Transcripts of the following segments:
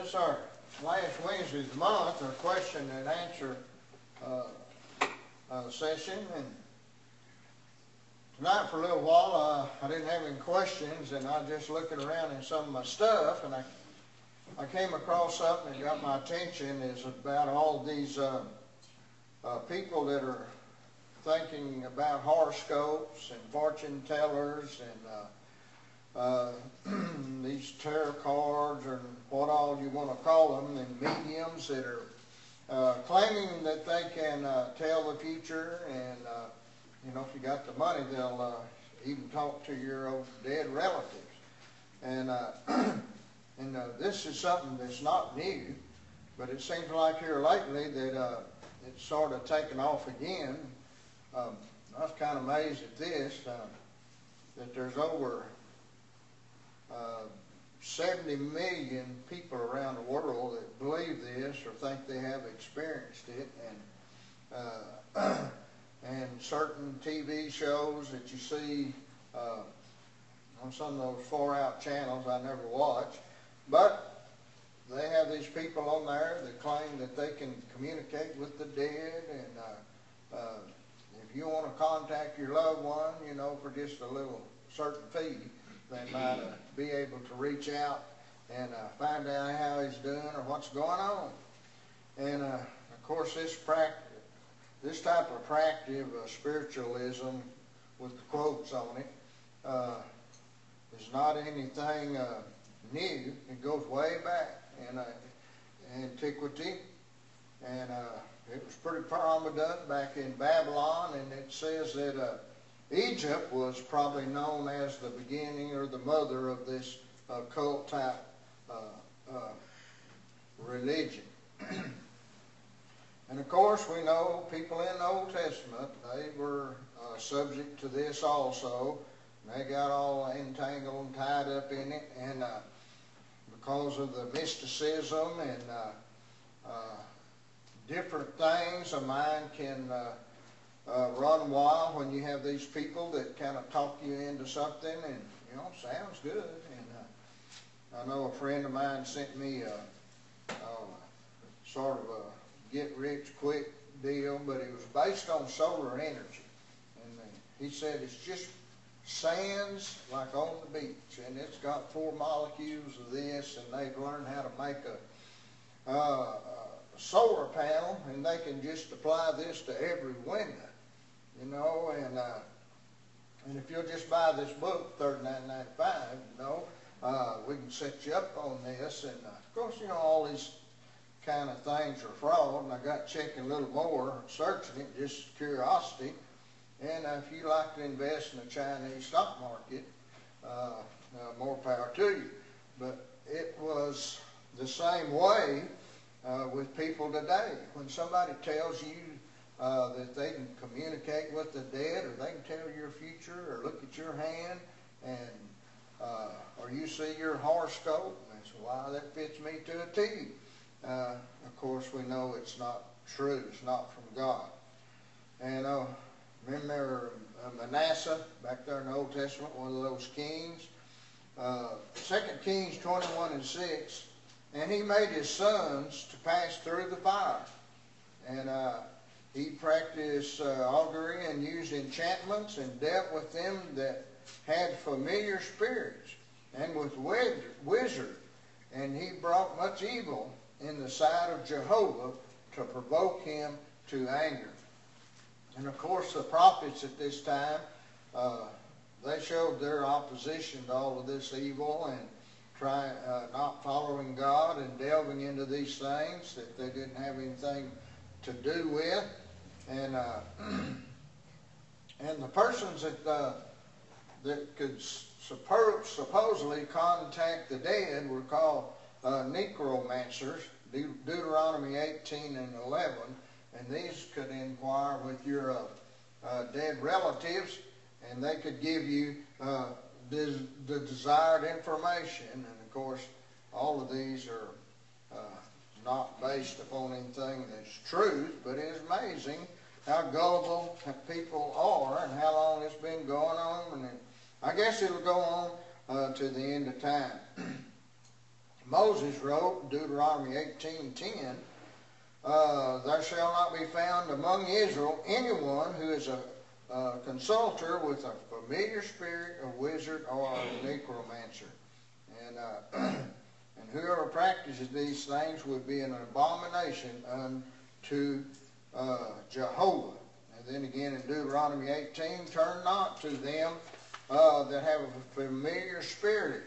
This is our last Wednesday of the month, our question and answer session. And tonight, for a little while, I didn't have any questions, and I was just looking around in some of my stuff, and I came across something that got my attention. Is about all these people that are thinking about horoscopes and fortune tellers and these tarot cards or what all you want to call them, and mediums that are claiming that they can tell the future, and you know, if you got the money, they'll even talk to your old dead relatives. And this is something that's not new, but it seems like here lately that it's sort of taken off again. I was kind of amazed at this, that there's over 70 million people around the world that believe this or think they have experienced it, and certain TV shows that you see on some of those far-out channels I never watch, but they have these people on there that claim that they can communicate with the dead, and if you want to contact your loved one, you know, for just a little certain fee, they might be able to reach out and find out how he's doing or what's going on. And of course, this type of practice spiritualism with the quotes on it is not anything new. It goes way back in antiquity, and it was pretty prominent back in Babylon, and it says that Egypt was probably known as the beginning or the mother of this cult type religion. And of course, we know people in the Old Testament, they were subject to this also. They got all entangled and tied up in it, and because of the mysticism and different things, a mind can run wild when you have these people that kind of talk you into something, and you know, sounds good. And I know a friend of mine sent me sort of a get-rich-quick deal, but it was based on solar energy, and he said it's just sands like on the beach, and it's got 4 molecules of this, and they've learned how to make a solar panel, and they can just apply this to every window, you know. And if you'll just buy this book, $39.95, you know, we can set you up on this. And of course, you know, all these kind of things are fraud, and I got checking a little more, searching it, just curiosity. And if you like to invest in the Chinese stock market, more power to you. But it was the same way with people today. When somebody tells you that they can communicate with the dead, or they can tell your future, or look at your hand, and or you see your horoscope, and say, wow, that fits me to a T. Of course, we know it's not true. It's not from God. And remember Manasseh back there in the Old Testament, one of those kings. 2 Kings 21:6, and he made his sons to pass through the fire. And he practiced augury and used enchantments and dealt with them that had familiar spirits and with wizards. And he brought much evil in the sight of Jehovah to provoke him to anger. And of course, the prophets at this time, they showed their opposition to all of this evil and not following God and delving into these things that they didn't have anything to do with. And the persons that could supposedly contact the dead were called necromancers, Deuteronomy 18:11, and these could inquire with your dead relatives, and they could give you the desired information. And of course, all of these are not based upon anything that's truth, but it is amazing how gullible people are and how long it's been going on, and I guess it'll go on to the end of time. Moses wrote in Deuteronomy 18:10, there shall not be found among Israel anyone who is a consulter with a familiar spirit, a wizard, or a necromancer. And whoever practices these things would be an abomination unto Jehovah. And then again in Deuteronomy 18, turn not to them that have a familiar spirit.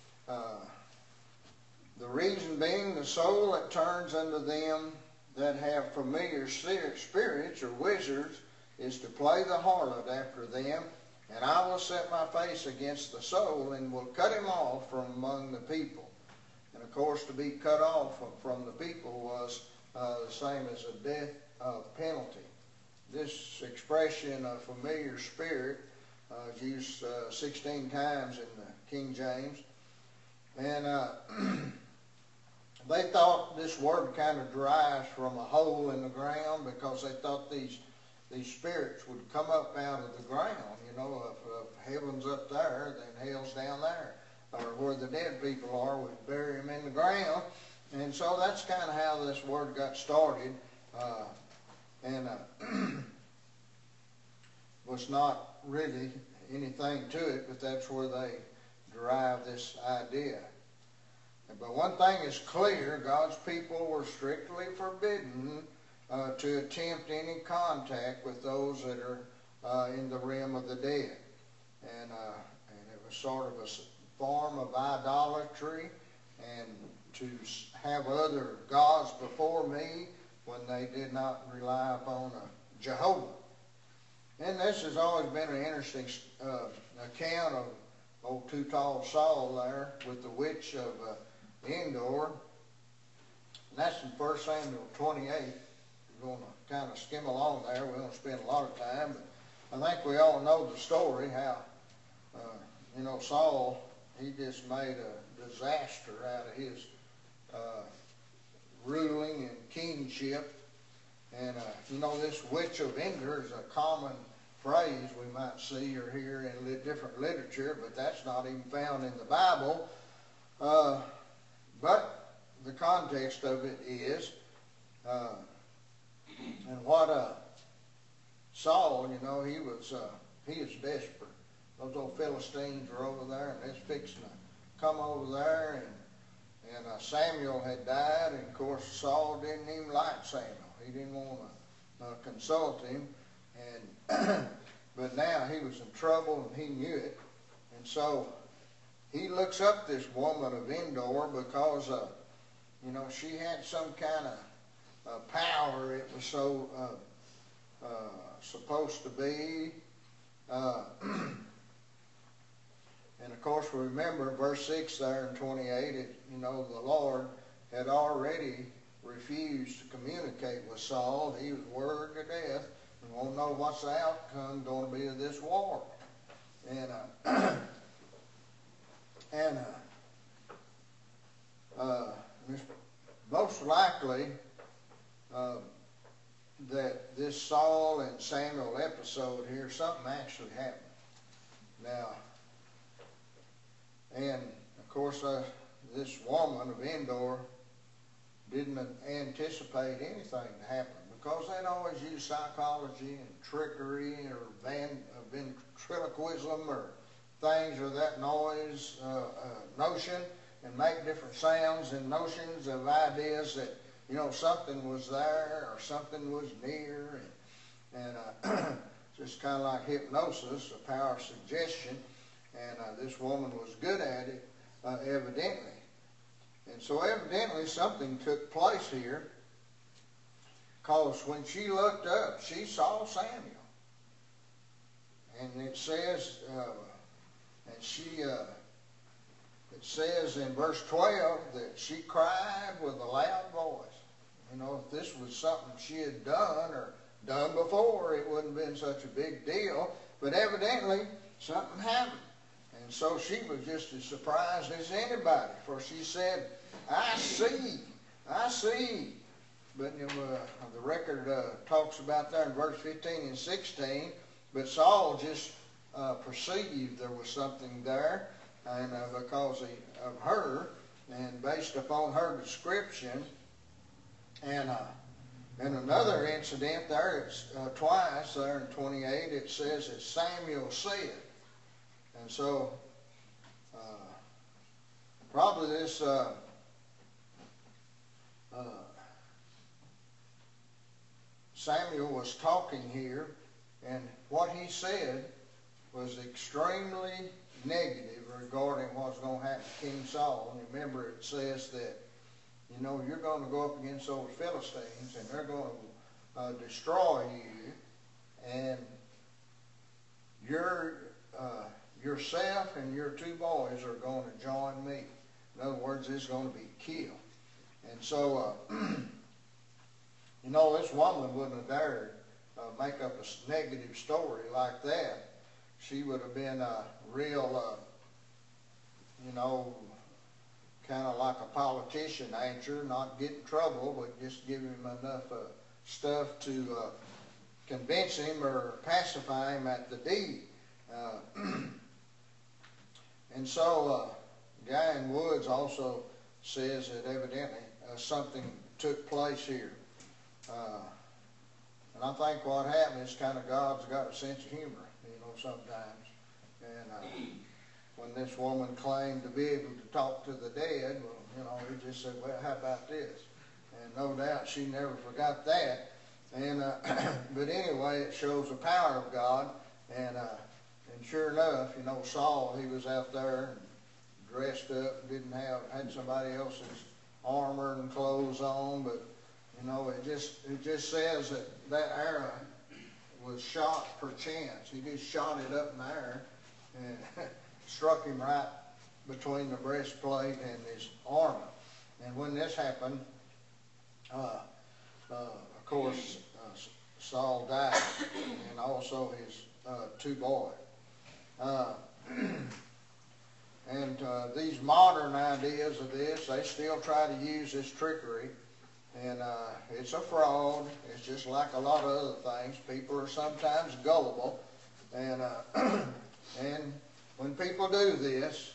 The reason being, the soul that turns unto them that have familiar spirits or wizards is to play the harlot after them, and I will set my face against the soul and will cut him off from among the people. And of course, to be cut off from the people was the same as a death penalty. This expression of familiar spirit is used 16 times in the King James. And they thought this word kind of derives from a hole in the ground, because they thought these spirits would come up out of the ground. You know, if heaven's up there, then hell's down there. Or where the dead people are, we bury them in the ground. And so that's kind of how this word got started. Was not really anything to it, but that's where they derived this idea. But one thing is clear, God's people were strictly forbidden to attempt any contact with those that are in the realm of the dead. And it was sort of a form of idolatry, and to have other gods before me when they did not rely upon Jehovah. And this has always been an interesting account of old Too Tall Saul there with the witch of Endor. And that's in 1 Samuel 28. We're going to kind of skim along there. We won't spend a lot of time, but I think we all know the story, how, Saul, he just made a disaster out of his ruling and kingship. And, this witch of Endor is a common phrase we might see or hear in different literature, but that's not even found in the Bible. But the context of it is, and what Saul, he is desperate. Those old Philistines are over there, and it's fixing to come over there, and Samuel had died, and of course Saul didn't even like Samuel. He didn't want to consult him, but now he was in trouble, and he knew it, and so he looks up this woman of Endor because, she had some kind of power. It was so supposed to be. And of course, we remember verse 6 there in 28, the Lord had already refused to communicate with Saul. He was worried to death and won't know what's the outcome going to be of this war. And most likely that this Saul and Samuel episode here, something actually happened. Now, and of course, this woman of Endor didn't anticipate anything to happen, because they'd always used psychology and trickery or ventriloquism or things or that notion, and make different sounds and notions of ideas that, something was there or something was near, and just kind of like hypnosis, the power of suggestion, and this woman was good at it, evidently. And so evidently something took place here, because when she looked up, she saw Samuel. And it says, it says in verse 12 that she cried with a loud voice. If this was something she had done or done before, it wouldn't have been such a big deal. But evidently, something happened. And so she was just as surprised as anybody, for she said, I see. But the record talks about there in verse 15 and 16, but Saul just perceived there was something there, and because of her, and based upon her description, and in another incident there, it's twice there in 28, it says that Samuel said. And so, probably this Samuel was talking here, and what he said was extremely negative regarding what's going to happen to King Saul. And remember, it says that, you know, you're going to go up against those Philistines, and they're going to destroy you, and yourself and your two boys are going to join me. In other words, it's going to be killed. And so, you know, this woman wouldn't have dared make up a negative story like that. She would have been a real, you know, kind of like a politician answer, not get in trouble, but just give him enough stuff to convince him or pacify him at the deed. And so, Guy in Woods also says that evidently something took place here. And I think what happened is kind of God's got a sense of humor, you know, sometimes. And when this woman claimed to be able to talk to the dead, well, you know, he just said, well, how about this? And no doubt she never forgot that. And but anyway, it shows the power of God. And sure enough, you know, Saul, he was out there and dressed up, had somebody else's armor and clothes on, but you know, it just says that arrow was shot perchance. He just shot it up in the air and struck him right between the breastplate and his armor. And when this happened, of course, Saul died, and also his two boys. And these modern ideas of this, they still try to use this trickery. And it's a fraud. It's just like a lot of other things. People are sometimes gullible. And and when people do this,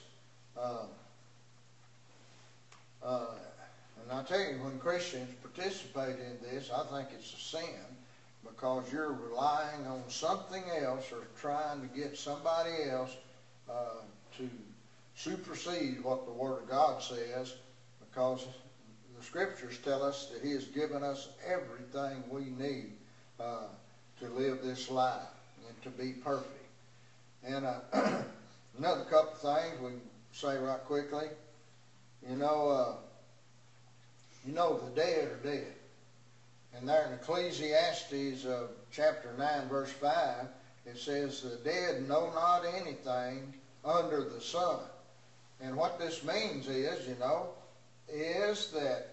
and I tell you, when Christians participate in this, I think it's a sin, because you're relying on something else or trying to get somebody else to supersede what the Word of God says, because the Scriptures tell us that He has given us everything we need to live this life and to be perfect. And another couple things we can say right quickly. You know the dead are dead. And there in Ecclesiastes chapter 9, verse 5, it says, the dead know not anything under the sun. And what this means is, you know, is that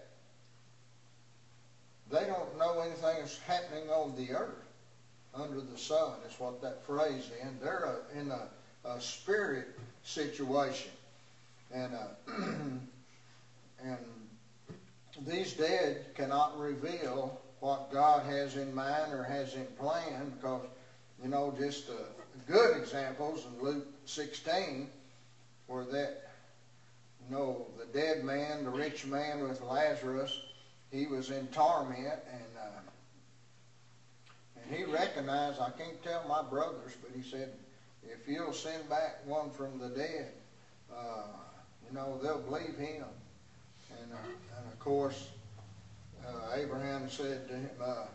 they don't know anything that's happening on the earth under the sun. Is what that phrase is. They're in a spirit situation. And and these dead cannot reveal what God has in mind or has in plan, because, you know, just good examples in Luke 16, where that, you know, the dead man, the rich man with Lazarus, he was in torment, and he recognized, I can't tell my brothers, but he said, if you'll send back one from the dead, you know, they'll believe him. And of course, Abraham said to him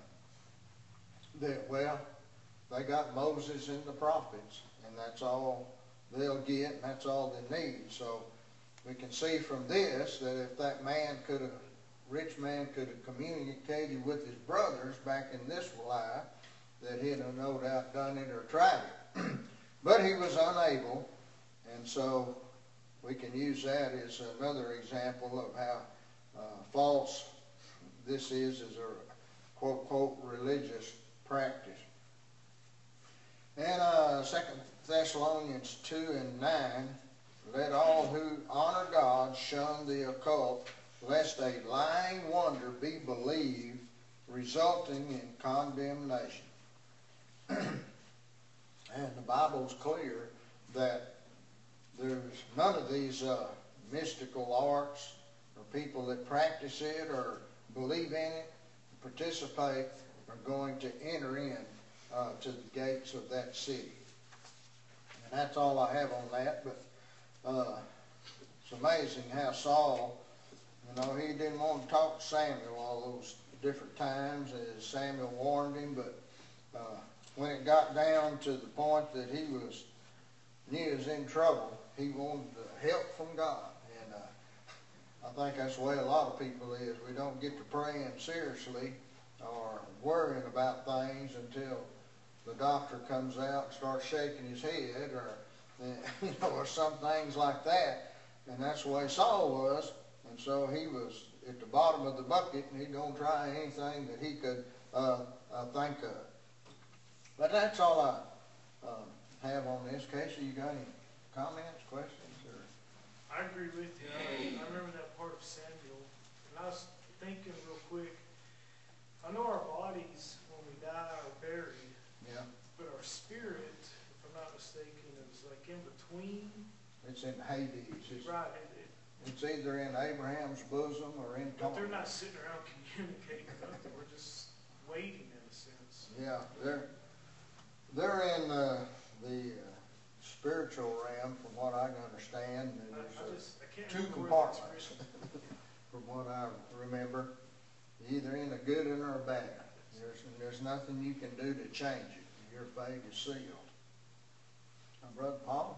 that, well, they got Moses and the prophets, and that's all they'll get, and that's all they need. So we can see from this that if that rich man could have communicated with his brothers back in this life, that he'd have no doubt done it or tried it. But he was unable, and so we can use that as another example of how false this is as a quote religious practice. And 2 Thessalonians 2 and 9, let all who honor God shun the occult, lest a lying wonder be believed, resulting in condemnation. And the Bible's clear that there's none of these mystical arts, or people that practice it or believe in it, participate, are going to enter in to the gates of that city. And that's all I have on that, but it's amazing how Saul, he didn't want to talk to Samuel all those different times as Samuel warned him, but when it got down to the point that he knew he was in trouble, he wanted help from God. And I think that's the way a lot of people is. We don't get to praying seriously or worrying about things until the doctor comes out and starts shaking his head, or or some things like that. And that's the way Saul was. And so he was at the bottom of the bucket, and he's going to try anything that he could think of. But that's all I have on this. Casey, you got any comments, questions? Or? I agree with you. I remember that part of Samuel. And I was thinking real quick, I know our bodies, when we die, are buried. Yeah. But our spirit, if I'm not mistaken, is like in between. It's in Hades. It's, right. It's either in Abraham's bosom or in But they're not sitting around communicating nothing. We're just waiting in a sense. Yeah, they're in the spiritual realm, from what I can understand. There's two compartments, from what I remember. Either in a good one or a bad. There's nothing you can do to change it. Your fate is sealed. Brother Paul?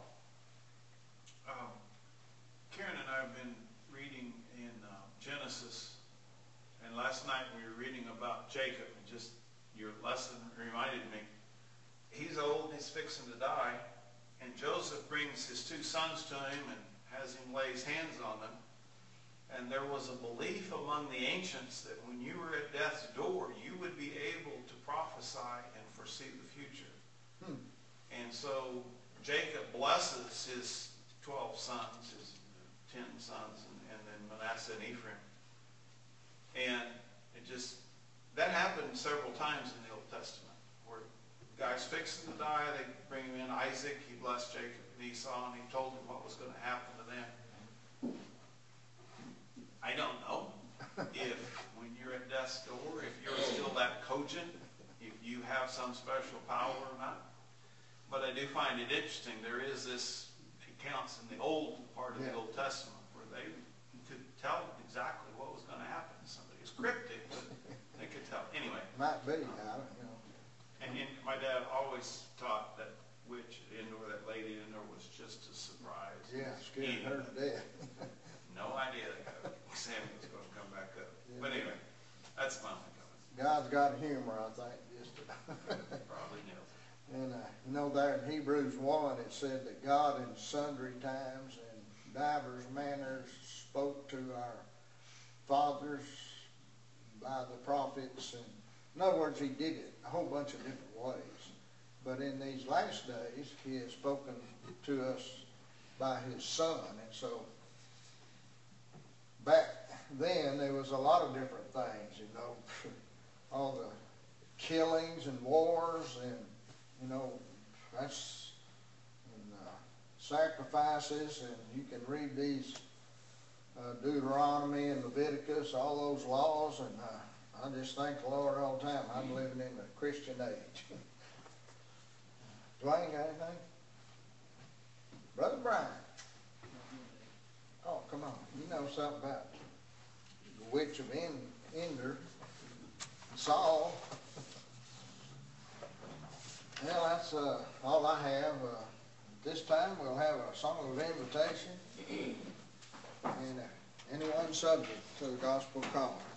Karen and I have been reading in Genesis, and last night we were reading about Jacob, and just your lesson reminded me. He's old, he's fixing to die, and Joseph brings his two sons to him and has him lay his hands on them. And there was a belief among the ancients that when you were at death's door, you would be able to prophesy and foresee the future. And so Jacob blesses his 12 sons, his 10 sons, and then Manasseh and Ephraim. And that happened several times in the Old Testament, where the guy's fixing to die, they bring him in. Isaac, he blessed Jacob and Esau, and he told them what was going to happen to them. I don't know if when you're at death's door, if you're still that cogent, if you have some special power or not. But I do find it interesting. There is this accounts in the old part of the Old Testament where they could tell exactly what was going to happen to somebody. It's cryptic, but they could tell. Anyway. Might be, I don't know. And my dad always taught that witch at Endor, that lady at Endor, was just a surprise. Yeah, scared her to death. No idea that Samuel was going to come back up. Yeah. But anyway, that's my only comment. God's got humor, I think. Probably nailed it. And there in Hebrews 1 it said that God in sundry times and divers manners spoke to our fathers by the prophets. And in other words, he did it a whole bunch of different ways. But in these last days, he has spoken to us by his Son. And so back then, there was a lot of different things, all the killings and wars and, that's sacrifices, and you can read these Deuteronomy and Leviticus, all those laws, and I just thank the Lord all the time. I'm living in the Christian age. Dwayne, got anything? Brother Brian. Oh, come on. You know something about the witch of Endor, Saul. Well, that's all I have. This time we'll have a song of invitation and anyone subject to the gospel call.